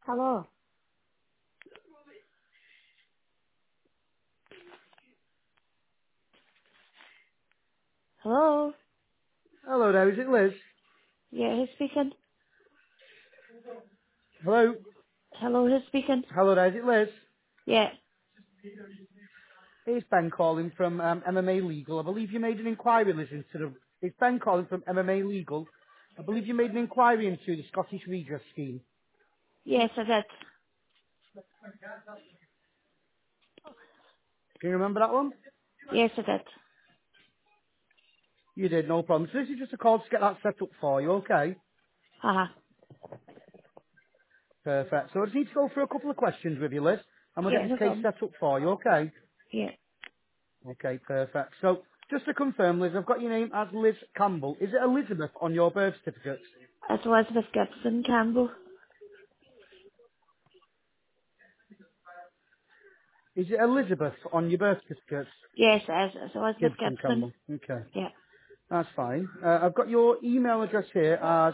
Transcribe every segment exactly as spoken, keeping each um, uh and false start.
Hello. Hello. Hello there, is it Liz? Yeah, who's speaking? Hello? Hello, who's speaking? Hello there, is it Liz? Yeah. It's Ben calling from um, M M A Legal. I believe you made an inquiry, Liz, into the... It's Ben calling from M M A Legal. I believe you made an inquiry into the Scottish Redress Scheme. Yes, I did. Can you remember that one? Yes, I did. You did, no problem. So this is just a call to get that set up for you, okay? Uh-huh. Perfect. So I just need to go through a couple of questions with you, Liz, and we'll get Yeah, this no case problem. set up for you, okay? Yeah. Okay, perfect. So just to confirm, Liz, I've got your name as Liz Campbell. Is it Elizabeth on your birth certificate? It's Elizabeth Gibson Campbell. Is it Elizabeth on your birth certificate? Yes, it is. It's Elizabeth Gibson Gibson. Campbell. Okay. Yeah. That's fine. Uh, I've got your email address here as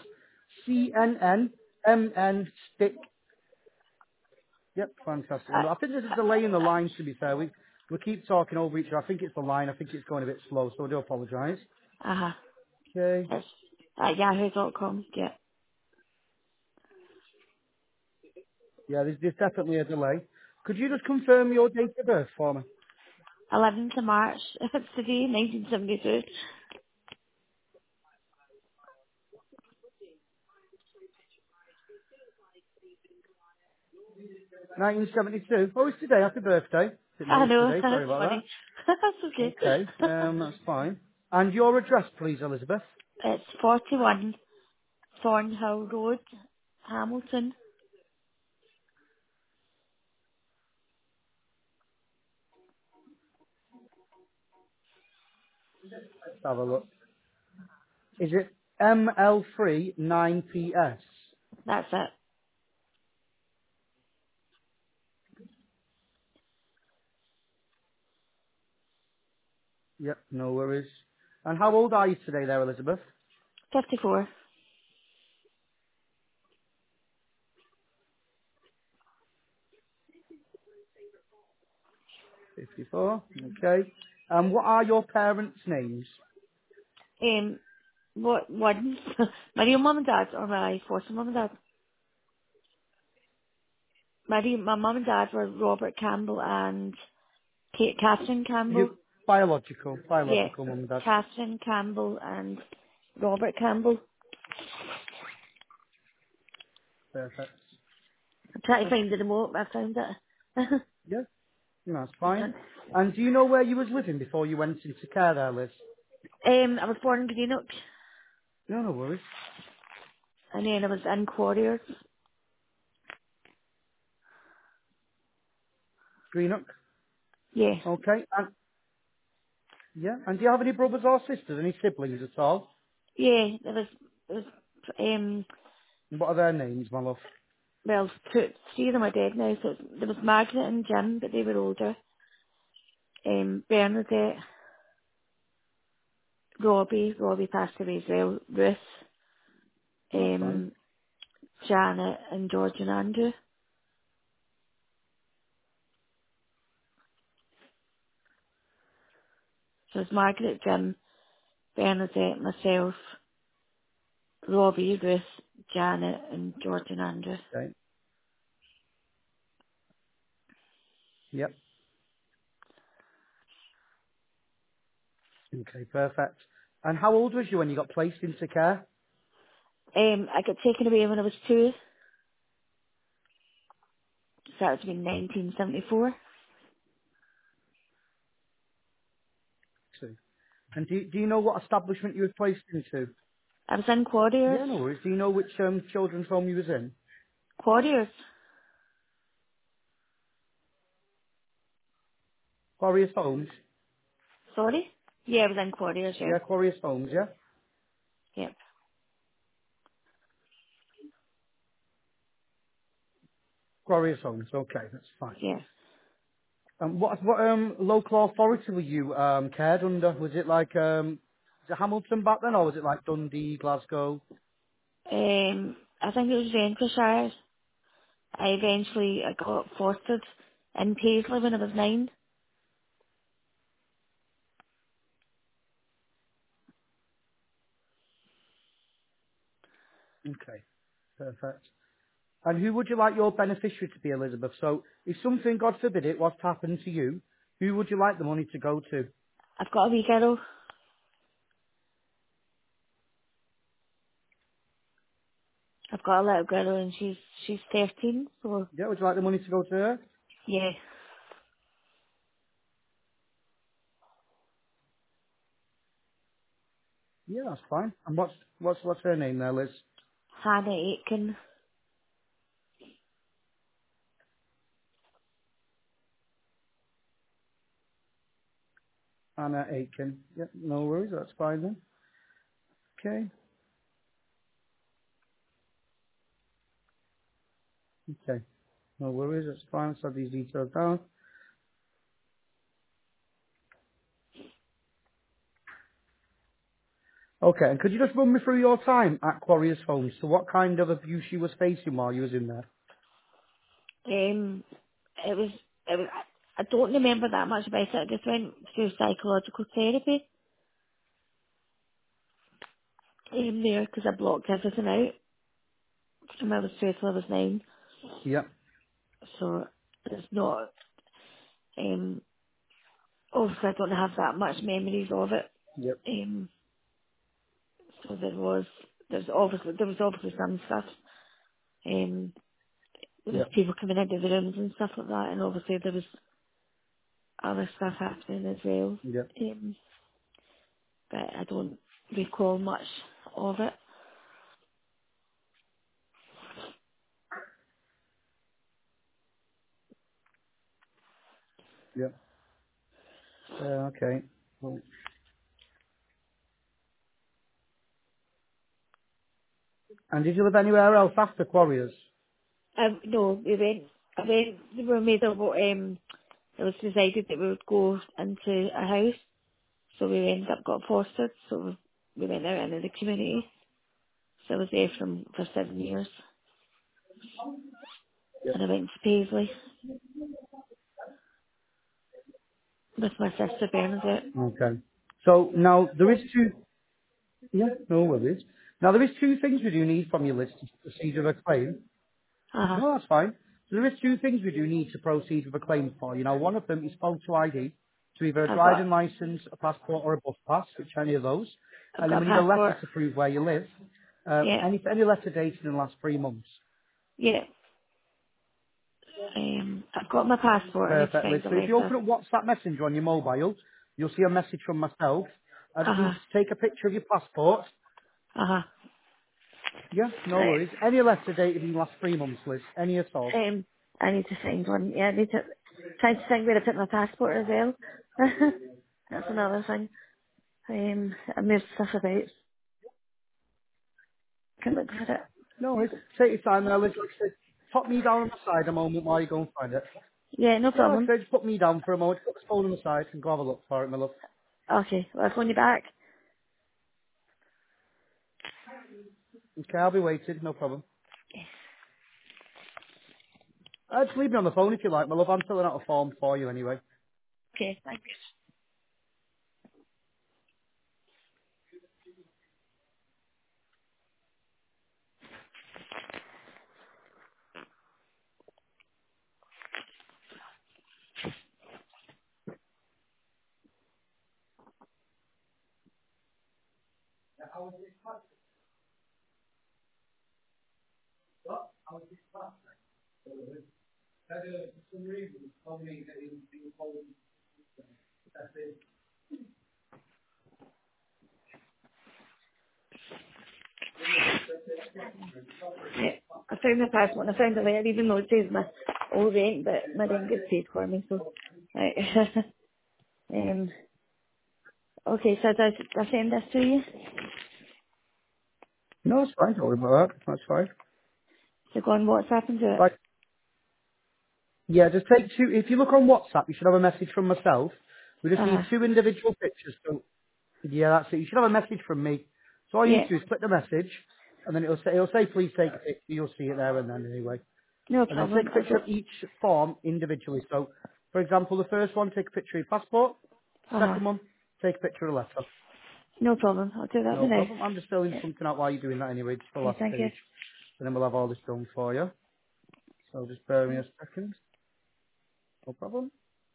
cnnmnstick. Yep, fantastic. Uh, I think there's a delay in the line, to be fair. We, we keep talking over each other. I think it's the line. I think it's going a bit slow, so I do apologise. uh-huh. Okay. It's at yahoo dot com. Yeah. Yeah, there's, there's definitely a delay. Could you just confirm your date of birth for me? eleventh of March. It's today, nineteen seventy-two. nineteen seventy-two. Oh, it's today. Happy birthday. Didn't know I it was know. today. Sorry That's about funny. That's that. okay. Okay, um, that's fine. And your address, please, Elizabeth. It's forty-one Thornhill Road, Hamilton. Let's have a look. Is it M L three nine P S? That's it. Yep, no worries. And how old are you today there, Elizabeth? fifty-four. fifty-four. Okay. And what are your parents' names? Um, what one? My real mum and dad, or my foster mum and dad? My real, my mum and dad were Robert Campbell and Kate Catherine You Campbell. biological, Yeah, biological mum and dad. Catherine Campbell and Robert Campbell. Perfect. I'm trying to Okay. find the remote, but I found it. Yeah, no, that's This fine. one. And do you know where you was living before you went into care there, Liz? Um, I was born in Greenock, No, no worries. and then I was in Quarriers. Greenock. Yeah, Okay. And yeah. And do you have any brothers or sisters? Any siblings at all? yeah, there was, there was, um, And what are their names, my love? well, two, three of them are dead now, so there was Margaret and Jim, but they were older. Um, Bernadette, Robbie, Robbie passed away as well, Ruth, No, that's fine. um, Janet and George and Andrew. So it's Margaret, Jim, Bernadette, myself, Robbie, Ruth, Janet and George and Andrew. Okay. Yep. Okay, perfect. And how old was you when you got placed into care? Um, I got taken away when I was two, so that was in nineteen seventy-four. Two. And do, do you know what establishment you were placed into? I was in Quarriers. Yeah, no worries. Do you know which um, children's home you was in? Quarriers? Quarrius Homes? Sorry? Yeah, I was in Quarriers, yeah. Yeah, Quarrius Homes, yeah? Yep. Quarrius Homes, okay, that's fine. Yeah. Um, what what um local authority were you um cared under? Was it like um was it Hamilton back then, or was it like Dundee, Glasgow? Um, I think it was Renfrewshire. I eventually I got fostered in Paisley when I was nine. Okay, perfect. And who would you like your beneficiary to be, Elizabeth? So if something, God forbid it, was to happen to you, who would you like the money to go to? I've got a wee girl. I've got a little girl and she's she's thirteen. So Yeah, would you like the money to go to her? yeah, Yeah, that's fine. And what's what's what's her name there, Liz? Hannah Aitken. Anna Aitken. Yeah, no worries, that's fine then. Okay, okay. No worries, that's fine. Let's have these details down. Okay, and could you just run me through your time at Quarriers Home? So what kind of abuse you was facing while you was in there? Um, it was it was. I I don't remember that much about it. I just went through psychological therapy um, there because I blocked everything out from I was two till I was nine. Yep, So there's not. Um, obviously, I don't have that much memories of it. yep, Um, so there was there's obviously there was obviously some stuff. Um, there was yep, people coming into the rooms and stuff like that, and obviously there was other stuff happening as well. yep, Um, but I don't recall much of it. yep. Uh, okay. Cool. And did you live anywhere else after Quarriers? Um, no, we went. I went. We were made of. Um, it was decided that we would go into a house, so we ended up got fostered. So we went out into the community. So I was there from for seven years, Yep. and I went to Paisley with my sister Bernadette. Okay. So now there is two. Yeah, no worries. Now there is two things we do need from your list to proceed with a claim. Uh huh. No, that's fine. So there is two things we do need to proceed with a claim for. You know, one of them is photo I D, so either a I've got. driving license, a passport, or a bus pass, which any of those. I've And then got we a need a letter passport. to prove where you live. Uh, Yeah. any any letter dated in the last three months. Yeah. Um, I've got my passport. I need to Perfect, Liz. find the So if you letter. open up WhatsApp Messenger on your mobile, you'll see a message from myself. I Uh just need huh. you to take a picture of your passport. Uh huh. Yeah, no Right. worries. Any letter dated in the last three months, Liz. Any at all. Um, I need to find one. Yeah, I need to try to think where I put my passport as well. That's another thing. Um, I moved stuff about. Can look for it. No worries. Take your time now, Liz. Like I said, pop me down on the side a moment while you go and find it. Yeah, no Yeah, like I problem. said, just put me down for a moment. Put the phone on the side and go have a look for it, my love. Okay, well, I'll phone you back. Okay, I'll be waiting. No problem. Uh, just leave me on the phone if you like, my love. I'm filling out a form for you anyway. Okay, thanks. Yeah, I found my passport and I found the letter, even though it says my old rent, but my rent gets paid for me, so. Right. um, okay, so I, I send this to you? No, it's fine. Don't worry about that. That's fine. So go on WhatsApp and do it? Right. Yeah, just take two. If you look on WhatsApp, you should have a message from myself. We just need Uh-huh. two individual pictures. So, yeah, that's it. You should have a message from me. So all you need Yeah, to do is click the message, and then it'll say, it'll say, please take a picture. You'll see it there and then anyway. No And then take problem. a I'll picture do. of each form individually. So, for example, the first one, take a picture of your passport. Uh huh. Second one, take a picture of the letter. No problem. I'll do that No now. problem. I'm just filling Yeah. something out while you're doing that anyway, just the Okay. last Thank you. page. And then we'll have all this done for you. So just bear with me a second. No problem.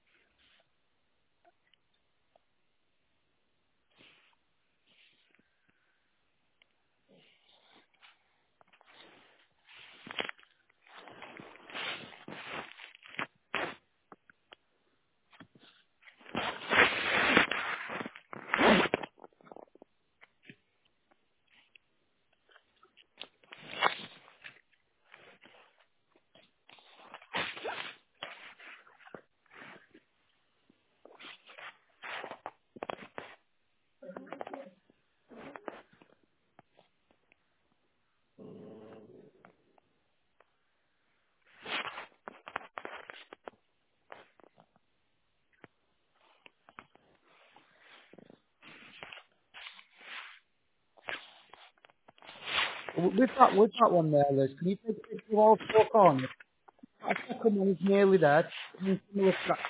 W- With that, with that one there, Liz, can you take a picture of all four corners? That second one is nearly there. Something similar to that.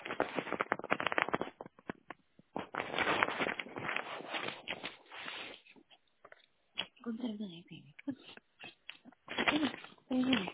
Good day, baby. Baby.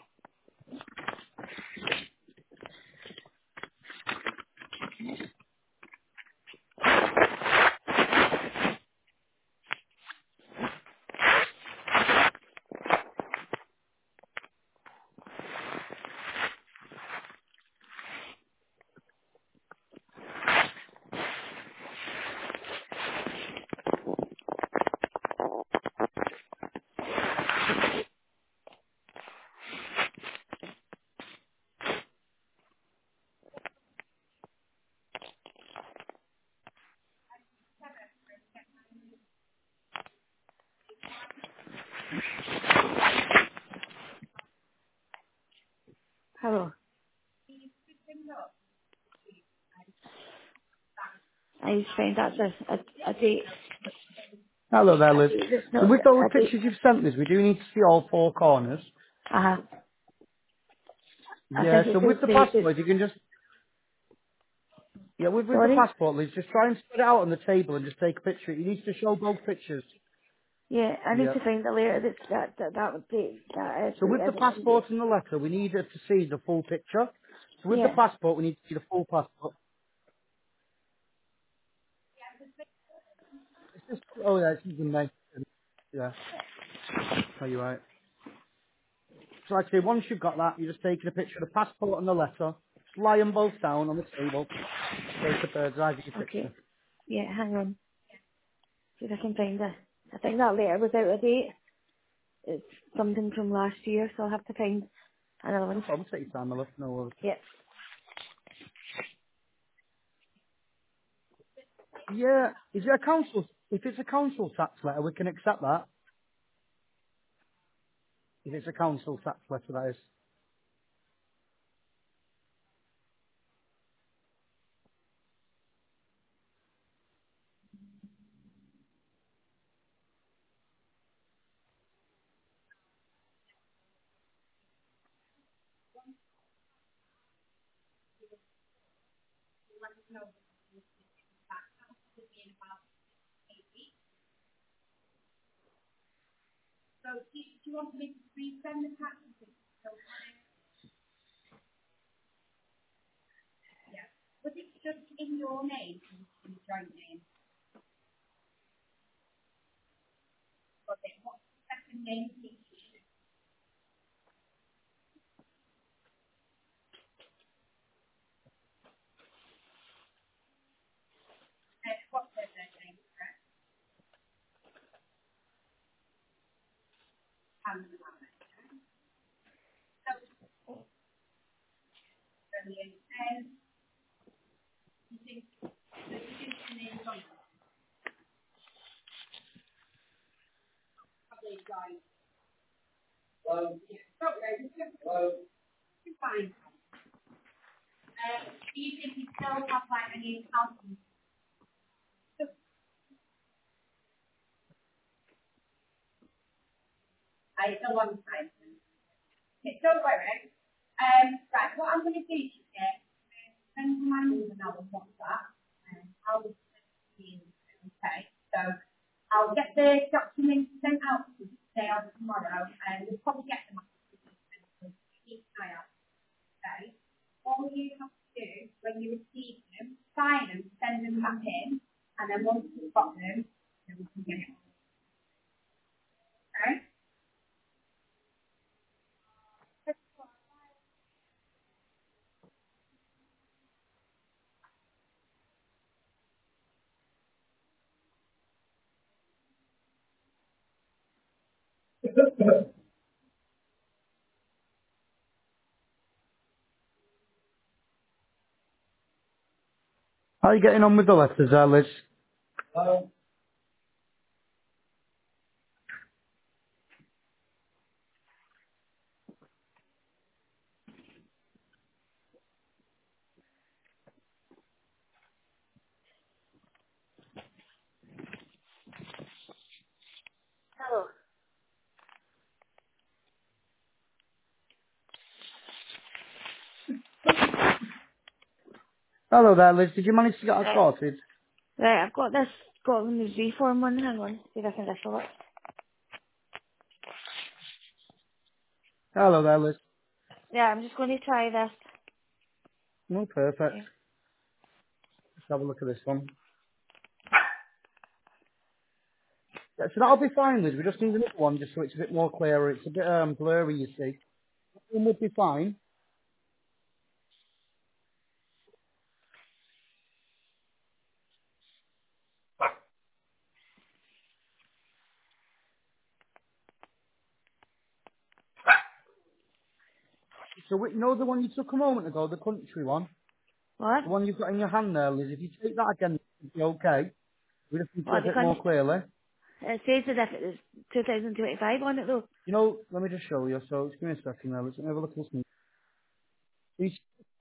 Hello. I just find that's a a, a date. Hello there, A Liz. date that's So not with those a date. pictures you've sent us, we do need to see all four corners. Uh huh. I Yeah, think so it says with the date. It's, passport, if you can just, yeah, with, with the sorry. passport, Liz, just try and spread it out on the table and just take a picture. You need to show both pictures. Yeah, I need Yeah. to find the letter that's that that that would be that is So with I the don't find it. passport and the letter, we need it to see the full picture. So with the Yeah. passport, we need to see the full passport. It's just, oh yeah, it's even nice. Yeah, are you right? So like I say, once you've got that, you're just taking a picture of the passport and the letter, just lie them both down on the table, take a bird's eye view picture. Okay. Yeah, hang on. See if I can find it. I think that letter was out of date. It's something from last year, so I'll have to find another No one. problem, take your time, my love. No worries. Yeah. Yeah, is it a council? If it's a council tax letter, we can accept that. If it's a council tax letter, that is. How are you getting on with the letters there, Liz? Hello. Hello there, Liz. Did you manage to get that Right. sorted? Right, I've got this Scotland reform one. Hang on. See if I can distill it. Hello there, Liz. Yeah, I'm just going to try this. No, perfect. Okay. Let's have a look at this one. Yeah, so that'll be fine, Liz. We just need another one just so it's a bit more clearer. It's a bit um, blurry, you see. One would be fine. So we, you know the one you took a moment ago, the country one? What? The one you've got in your hand there, Liz. If you take that again, it'll be okay. We just need to What, get the a bit more country? clearly. It says as if it was two thousand twenty-five on it though. You know, let me just show you. So just give me a second there. Let's have a look at this. one. These-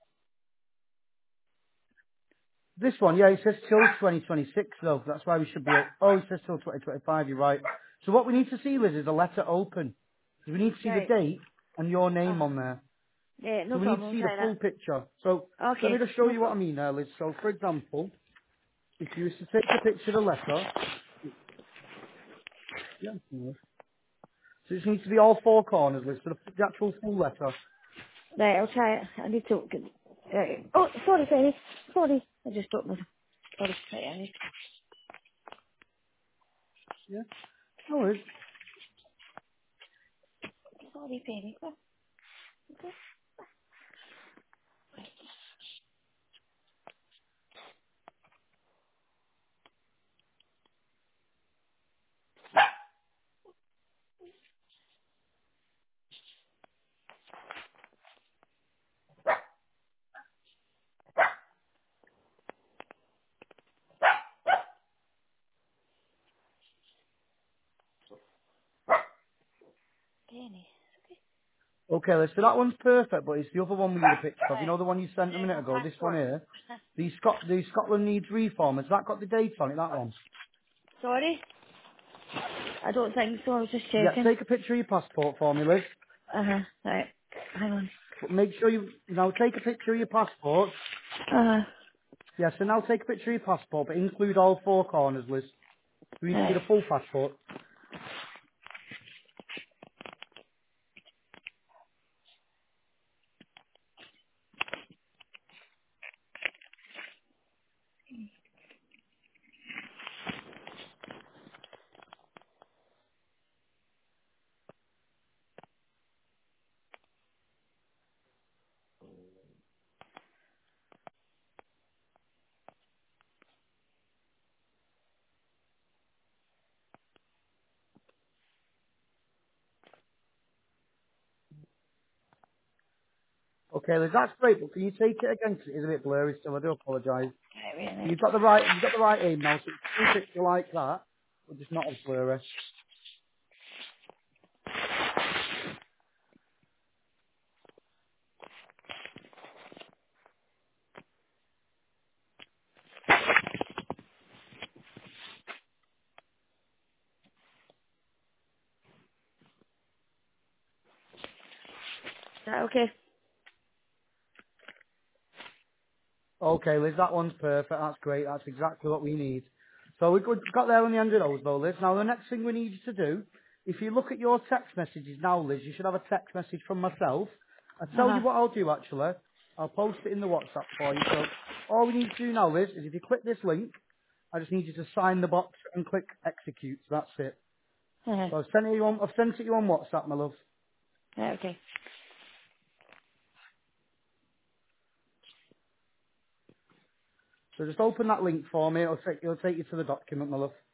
This one, yeah, it says till twenty twenty-six though. That's why we should be. Oh, it says till twenty twenty-five. You're right. So what we need to see, Liz, is a letter open. We need to see the Right. date and your name Uh-huh. on there. Yeah, So no we need problem. to I'll see the try full that. picture. So let me Okay, just show no you what I problem. mean there, Liz. So for example, if you was to take a picture of the letter, yeah, so it needs to be all four corners, Liz, so the, the actual full letter. Right, I'll try it. I need to get... Right. Oh, sorry, Penny. Sorry. I just dropped my... Sorry. Right, I need... Yeah, no worries. Sorry, Penny. Penny. Okay, Liz, so that one's perfect, but it's the other one we need a picture of. You Right. know the one you sent a Uh, minute my ago, this one passport. here? The, Scot- the Scotland Needs Reform, has that got the date on it, that one? Sorry? I don't think so. I was just Yeah, checking. take a picture of your passport for me, Liz. Uh-huh. Right. Hang on. But make sure you, now take a picture of your passport. Uh-huh. Yeah, so now take a picture of your passport, but include all four corners, Liz. We need to see Right. the full passport. Okay, Liz, that's great, but can you take it again? 'Cause it is a bit blurry still, I do apologise. Right, wait a You've minute. got the right, you've got the right aim now, so it's a full picture like that, but just not as blurry. Right, okay. Okay, Liz, that one's perfect. That's great. That's exactly what we need. So we got got there on the end of those, though, Liz. Now, the next thing we need you to do, if you look at your text messages now, Liz, you should have a text message from myself. I'll tell you Uh-huh. what I'll do, actually. I'll post it in the WhatsApp for you. So all we need to do now, Liz, is if you click this link, I just need you to sign the box and click execute. So that's it. Uh-huh. So I've sent it you on, I've sent it you on WhatsApp, my love. Right, okay. So just open that link for me. It'll take, it'll take you to the document, my love.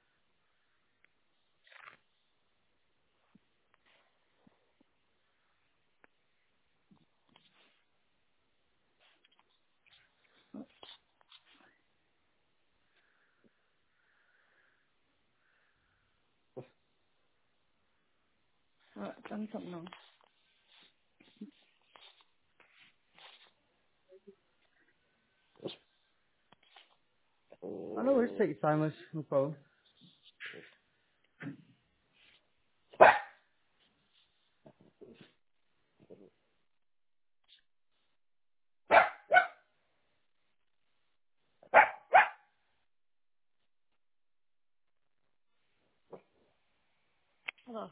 Right, done something wrong. I know it's take your time, Liz. No problem. Hello.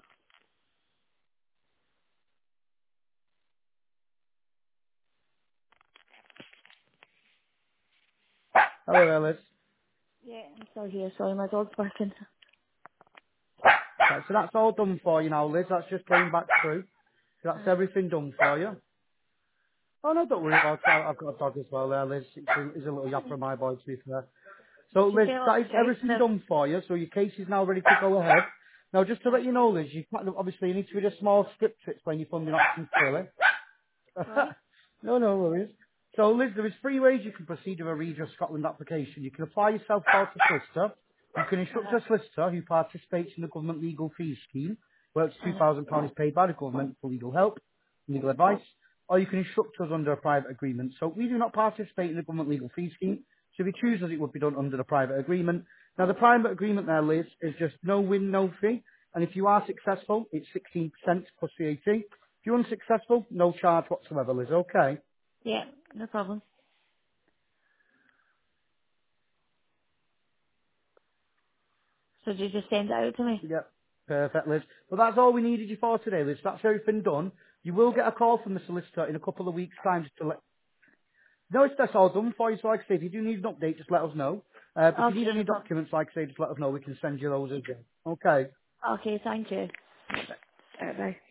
Hello there, Liz. Yeah, I'm still here. Sorry, my dog's barking. Right, so that's all done for you now, Liz. That's just came back through. So that's Uh-huh. everything done for you. Oh no, don't worry about it. I- I've got a dog as well there, Liz. He's a, he's a little yapper, my boy, to be fair. So, Did you Liz, say a lot that of is shite everything there? done for you. So your case is now ready to go ahead. Now, just to Uh, let you know, Liz, you can't, obviously you need to read a small script to explain your funding options clearly. sorry? no, no worries. So, Liz, there is three ways you can proceed with a Regis Scotland application. You can apply yourself for a solicitor. You can instruct Uh-huh. a solicitor who participates in the government legal fees scheme, where up to Uh-huh. two thousand pounds is paid by the government for legal help, legal advice, or you can instruct us under a private agreement. So we do not participate in the government legal fee scheme, so if you choose us, it would be done under the private agreement. Now, the private agreement there, Liz, is just no win, no fee, and if you are successful, it's sixteen percent plus V A T. If you're unsuccessful, no charge whatsoever, Liz, okay? Yeah, no problem. So did you just send it out to me? Yep. Perfect, Liz. Well, that's all we needed you for today, Liz. That's everything done. You will get a call from the solicitor in a couple of weeks' time just to let... No, it's that's all done for you. So, like I say, if you do need an update, just let us know. Uh, if you need Okay, any no problem. documents, like I say, just let us know. We can send you those as well. Okay. Okay, thank you. Right, bye.